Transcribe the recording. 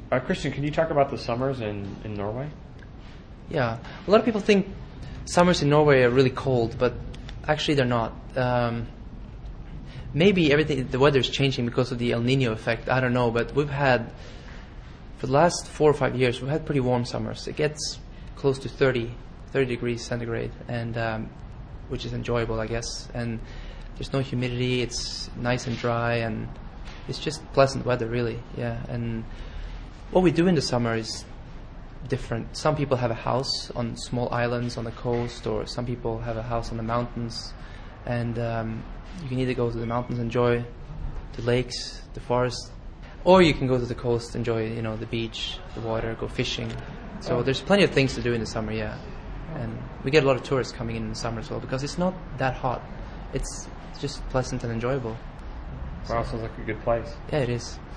Christian, can you talk about the summers in Norway? Yeah, a lot of people think summers in Norway are really cold, but actually they're not. Maybe the weather is changing because of the El Nino effect. I don't know, but we've had, for the last 4 or 5 years, we've had pretty warm summers. It gets close to 30 degrees centigrade, and which is enjoyable, I guess. And there's no humidity. It's nice and dry, and it's just pleasant weather, really. Yeah. And what we do in the summer is different. Some people have a house on small islands on the coast, or some people have a house on the mountains, and you can either go to the mountains, enjoy the lakes, the forest, or you can go to the coast, enjoy the beach, the water, go fishing. So there's plenty of things to do in the summer, yeah. And we get a lot of tourists coming in the summer as well, because it's not that hot. It's just pleasant and enjoyable. Wow, sounds like a good place. Yeah, it is.